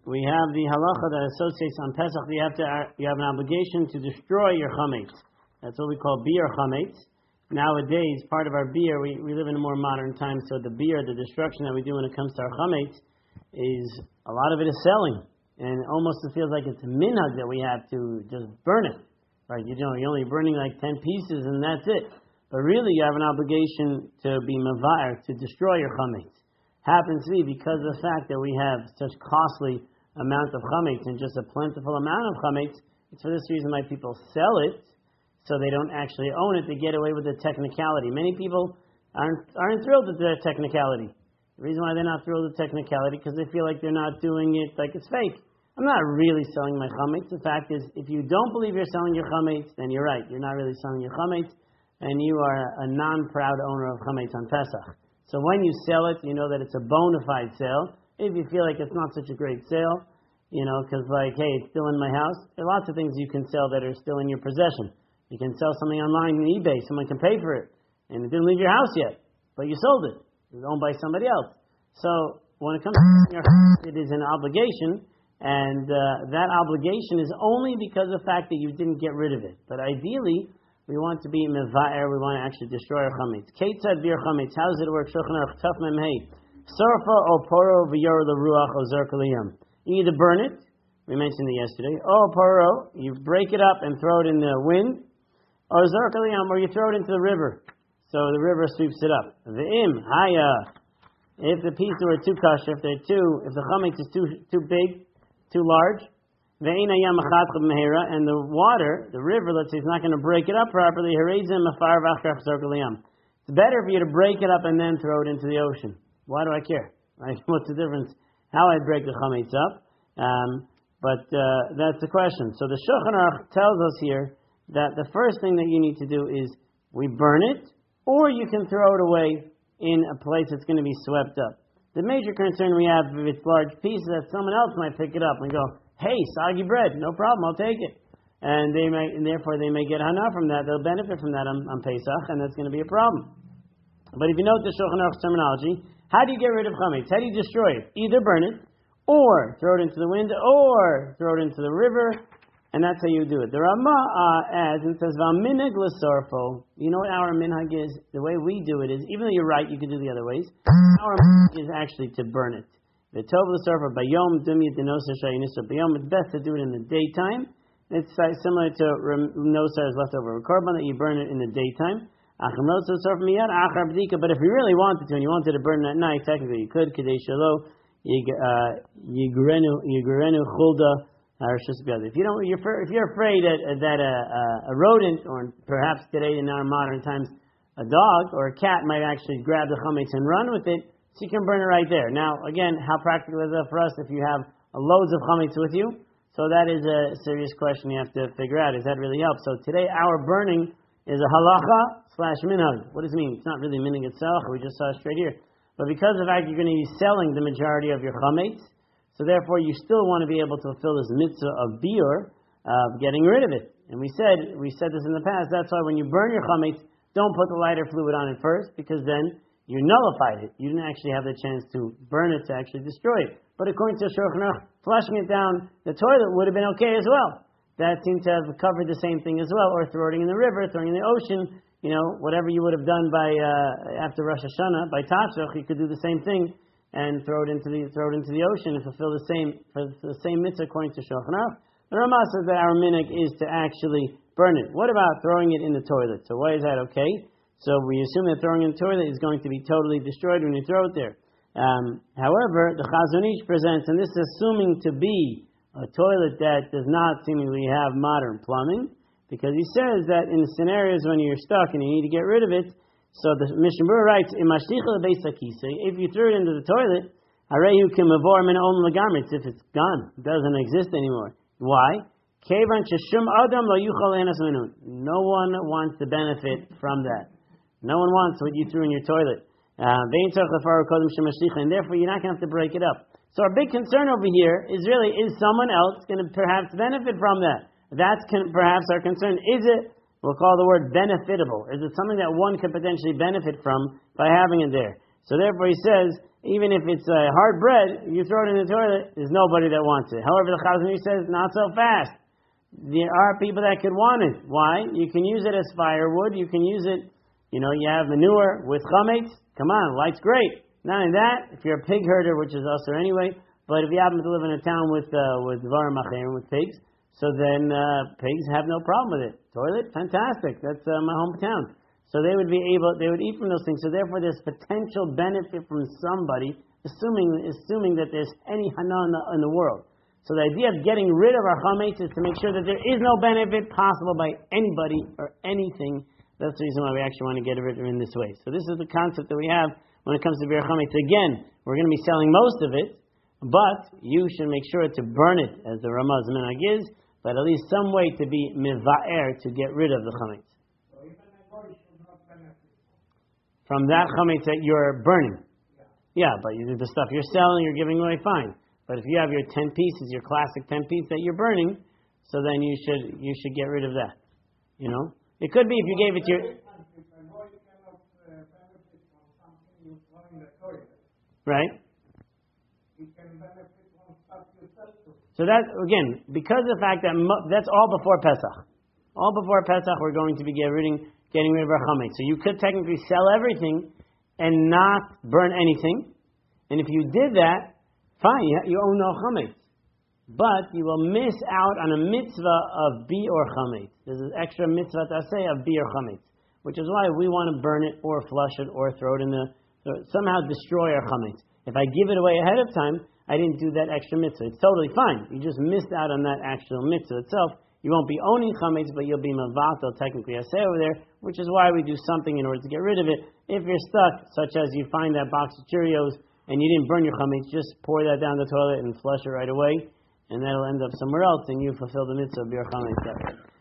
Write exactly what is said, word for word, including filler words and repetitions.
we have the halacha that associates on Pesach. You have to, you have an obligation to destroy your chametz. That's what we call beer chametz. Nowadays, part of our beer, we, we live in a more modern time, so the beer, the destruction that we do when it comes to our chametz, is a lot of it is selling. And almost it feels like it's a minhag that we have to just burn it. Right? You know, you're only burning like ten pieces and that's it. But really, you have an obligation to be mavair, to destroy your chametz. Happens to be because of the fact that we have such costly amount of chametz and just a plentiful amount of chametz. It's for this reason why people sell it, so they don't actually own it. They get away with the technicality. Many people aren't aren't thrilled with the technicality. The reason why they're not thrilled with technicality because they feel like they're not doing it like it's fake. I'm not really selling my chametz. The fact is, if you don't believe you're selling your chametz, then you're right. You're not really selling your chametz, and you are a non-proud owner of chametz on Pesach. So when you sell it, you know that it's a bona fide sale. If you feel like it's not such a great sale, you know, because like, hey, it's still in my house. There are lots of things you can sell that are still in your possession. You can sell something online on eBay. Someone can pay for it, and it didn't leave your house yet, but you sold it. It was owned by somebody else. So when it comes to your house, it is an obligation, and uh, that obligation is only because of the fact that you didn't get rid of it. But ideally, we want to be meva'er, we want to actually destroy our chametz. Ketzad bir chametz, how does it work? Shulchan Aruch Taf Mem Hey. Sarfa o poro v'yor l'ruach o zerk l'yam. You either burn it, we mentioned it yesterday, o poro, you break it up and throw it in the wind, or zerk l'yam, or you throw it into the river, so the river sweeps it up. V'im, haya, if the pieces were too kosher, if they're too, if the chametz is too too big, too large, and the water, the river, let's say, is not going to break it up properly. It's better for you to break it up and then throw it into the ocean. Why do I care? Right? What's the difference? How I break the chametz up? Um, but uh, that's the question. So the Shulchan Aruch tells us here that the first thing that you need to do is we burn it, or you can throw it away in a place that's going to be swept up. The major concern we have if it's large pieces that someone else might pick it up and go, hey, soggy bread, no problem, I'll take it. And they may, and therefore they may get hana from that. They'll benefit from that on, on Pesach, and that's going to be a problem. But if you note the Shulchan Aruch's terminology, how do you get rid of chametz? How do you destroy it? Either burn it, or throw it into the wind, or throw it into the river, and that's how you do it. The Ramah uh, adds and says, "V'minhag l'sorfo." You know what our minhag is? The way we do it is, even though you're right, you can do the other ways. Our minhag is actually to burn it. The tov l'sorfo bayom dumya denosa shayinisra bayom. It's best to do it in the daytime. It's uh, similar to nosar's leftover korban that you burn it in the daytime. But if you really wanted to, and you wanted to burn it at night, technically you could. Kadei shelo yigrenu yigrenu chulda. If you don't, you're, if you're afraid that, that a, a rodent, or perhaps today in our modern times, a dog or a cat might actually grab the chametz and run with it, so you can burn it right there. Now, again, how practical is that for us if you have a loads of chametz with you? So that is a serious question you have to figure out. Does that really help? So today our burning is a halacha slash minhag. What does it mean? It's not really minhag itself. We just saw it straight here. But because of the fact you're going to be selling the majority of your chametz, so therefore, you still want to be able to fulfill this mitzvah of biur, of getting rid of it. And we said, we said this in the past. That's why when you burn your chametz, don't put the lighter fluid on it first, because then you nullified it. You didn't actually have the chance to burn it to actually destroy it. But according to Shulchan Aruch, flushing it down the toilet would have been okay as well. That seemed to have covered the same thing as well. Or throwing it in the river, throwing it in the ocean. You know, whatever you would have done by uh, after Rosh Hashanah by Tafshach, you could do the same thing and throw it into the throw it into the ocean and fulfill the same for the same mitzvah according to Shulchan Aruch. The Ramah says that our minhag is to actually burn it. What about throwing it in the toilet? So why is that okay? So we assume that throwing it in the toilet is going to be totally destroyed when you throw it there. Um, however, the Chazon Ish presents, and this is assuming to be a toilet that does not seemingly have modern plumbing, because he says that in scenarios when you're stuck and you need to get rid of it. So the Mishnah Berurah writes, if you threw it into the toilet, if it's gone, it doesn't exist anymore. Why? No one wants to benefit from that. No one wants what you threw in your toilet. Uh, and therefore you're not going to have to break it up. So our big concern over here is really, is someone else going to perhaps benefit from that? That's con- perhaps our concern. Is it, we'll call the word benefitable. Is it something that one could potentially benefit from by having it there? So therefore he says, even if it's uh, hard bread, you throw it in the toilet, there's nobody that wants it. However, the Chazon Ish says, not so fast. There are people that could want it. Why? You can use it as firewood. You can use it, you know, you have manure with chametz. Come on, light's great. Not only that, if you're a pig herder, which is usher anyway, but if you happen to live in a town with uh, with dvarim acherim, with pigs, so then uh, pigs have no problem with it. Toilet, fantastic. That's uh, my hometown. So they would be able, they would eat from those things. So therefore, there's potential benefit from somebody, assuming assuming that there's any hana in the, in the world. So the idea of getting rid of our chametz is to make sure that there is no benefit possible by anybody or anything. That's the reason why we actually want to get rid of it in this way. So this is the concept that we have when it comes to bir chametz. Again, we're going to be selling most of it, but you should make sure to burn it, as the Ramaz Minhag is, but at least some way to be miva'er, to get rid of the chametz. So even a boy should not benefit from that chametz that you're burning. Yeah, yeah, but you, the stuff you're selling, you're giving away, fine. But if you have your ten pieces, your classic ten piece that you're burning, so then you should you should get rid of that. You know, it could be if you gave it to your. Right. So that again, because of the fact that mo- that's all before Pesach. All before Pesach, we're going to be getting rid, getting rid of our chametz. So you could technically sell everything and not burn anything. And if you did that, fine, you own no chametz, but you will miss out on a mitzvah of biur chametz. There's an extra mitzvah to say of biur chametz, which is why we want to burn it or flush it or throw it in the somehow destroy our chametz. If I give it away ahead of time, I didn't do that extra mitzvah. It's totally fine. You just missed out on that actual mitzvah itself. You won't be owning chametz, but you'll be mavatal technically I say over there, which is why we do something in order to get rid of it. If you're stuck, such as you find that box of Cheerios and you didn't burn your chametz, just pour that down the toilet and flush it right away, and that'll end up somewhere else, and you fulfill the mitzvah of your chametz.